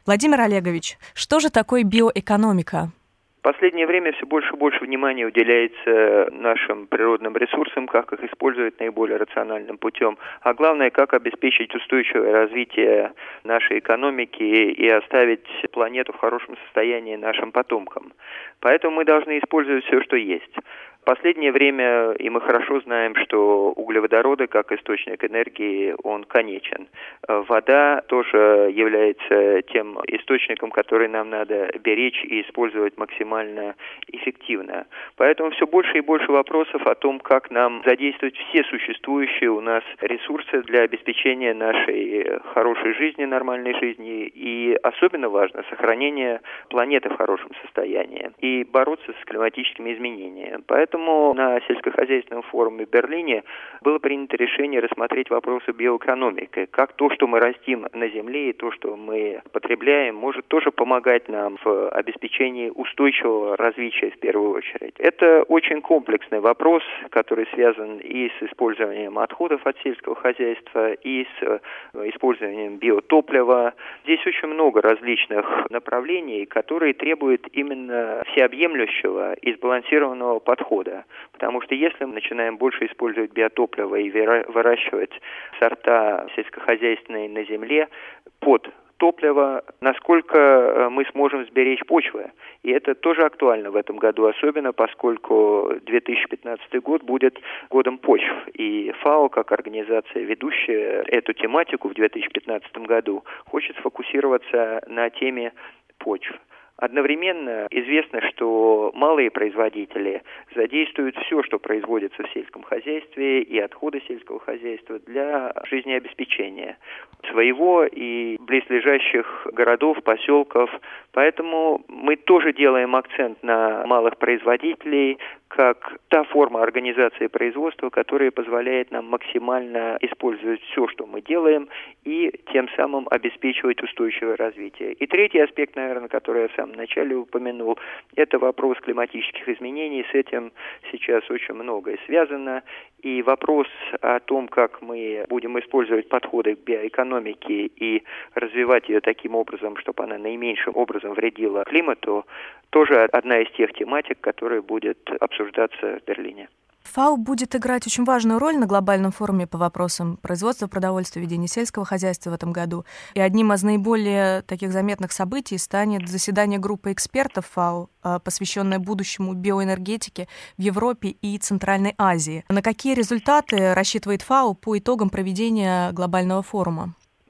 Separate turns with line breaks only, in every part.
Владимир Олегович, что же такое биоэкономика?
В последнее время все больше и больше внимания уделяется нашим природным ресурсам, как их использовать наиболее рациональным путем, а главное, как обеспечить устойчивое развитие нашей экономики и оставить планету в хорошем состоянии нашим потомкам. Поэтому мы должны использовать все, что есть. В последнее время, и мы хорошо знаем, что углеводороды, как источник энергии, он конечен. Вода тоже является тем источником, который нам надо беречь и использовать максимально эффективно. Поэтому все больше и больше вопросов о том, как нам задействовать все существующие у нас ресурсы для обеспечения нашей хорошей жизни, нормальной жизни, и особенно важно сохранение планеты в хорошем состоянии и бороться с климатическими изменениями. Поэтому на сельскохозяйственном форуме в Берлине было принято решение рассмотреть вопросы биоэкономики, как то, что мы растим на земле, и то, что мы потребляем, может тоже помогать нам в обеспечении устойчивого развития в первую очередь. Это очень комплексный вопрос, который связан и с использованием отходов от сельского хозяйства, и с использованием биотоплива. Здесь очень много различных направлений, которые требуют именно всеобъемлющего и сбалансированного подхода. Потому что если мы начинаем больше использовать биотопливо и выращивать сорта сельскохозяйственные на земле под топливо, насколько мы сможем сберечь почвы. И это тоже актуально в этом году, особенно поскольку 2015 год будет годом почв. И ФАО, как организация, ведущая эту тематику в 2015 году, хочет сфокусироваться на теме почв. Одновременно известно, что малые производители задействуют все, что производится в сельском хозяйстве, и отходы сельского хозяйства для жизнеобеспечения своего и близлежащих городов, поселков. Поэтому мы тоже делаем акцент на малых производителей, как та форма организации производства, которая позволяет нам максимально использовать все, что мы делаем, и тем самым обеспечивать устойчивое развитие. И третий аспект, наверное, который я в самом начале упомянул, это вопрос климатических изменений. С этим сейчас очень многое связано. И вопрос о том, как мы будем использовать подходы к биоэкономике и развивать ее таким образом, чтобы она наименьшим образом вредила климату, тоже одна из тех тематик, которая будет обсуждаться в Берлине.
ФАО будет играть очень важную роль на глобальном форуме по вопросам производства продовольствия, ведения сельского хозяйства в этом году. И одним из наиболее таких заметных событий станет заседание группы экспертов ФАО, посвященное будущему биоэнергетике в Европе и Центральной Азии. На какие результаты рассчитывает ФАО по итогам проведения глобального форума?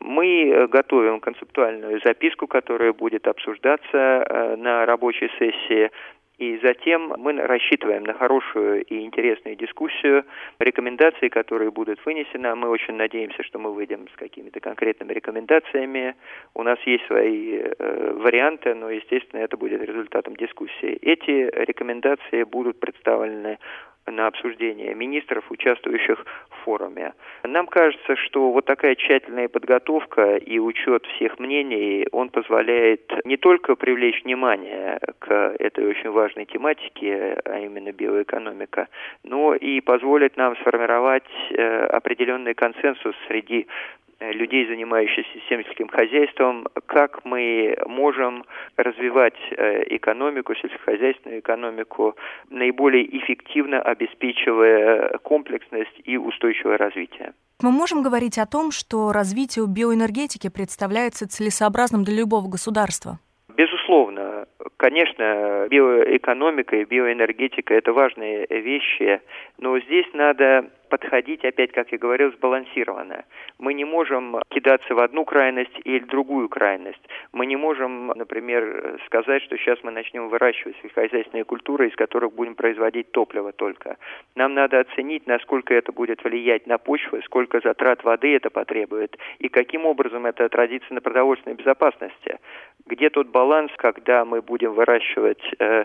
Мы готовим концептуальную записку, которая будет обсуждаться на рабочей сессии. И затем мы рассчитываем на хорошую и интересную дискуссию, рекомендации, которые будут вынесены. Мы очень надеемся, что мы выйдем с какими-то конкретными рекомендациями. У нас есть свои варианты, но, естественно, это будет результатом дискуссии. Эти рекомендации будут представлены на обсуждение министров, участвующих в форуме. Нам кажется, что вот такая тщательная подготовка и учет всех мнений, он позволяет не только привлечь внимание к этой очень важной тематике, а именно биоэкономика, но и позволит нам сформировать определенный консенсус среди людей, занимающихся сельским хозяйством, как мы можем развивать экономику, сельскохозяйственную экономику, наиболее эффективно обеспечивая комплексность и устойчивое развитие.
Мы можем говорить о том, что развитие биоэнергетики представляется целесообразным для любого государства?
Безусловно. Конечно, биоэкономика и биоэнергетика – это важные вещи, но здесь надо подходить, опять, как я говорил, сбалансированно. Мы не можем кидаться в одну крайность или в другую крайность. Мы не можем, например, сказать, что сейчас мы начнем выращивать сельскохозяйственные культуры, из которых будем производить топливо только. Нам надо оценить, насколько это будет влиять на почву, сколько затрат воды это потребует, и каким образом это отразится на продовольственной безопасности. Где тот баланс, когда мы будем выращивать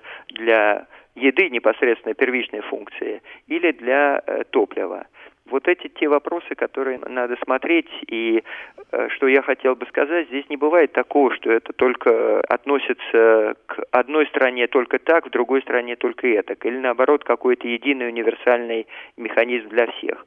для еды непосредственно первичной функции или для топлива. Вот эти те вопросы, которые надо смотреть, и что я хотел бы сказать, здесь не бывает такого, что это только относится к одной стране только так, в другой стране только этак, или наоборот какой-то единый универсальный механизм для всех.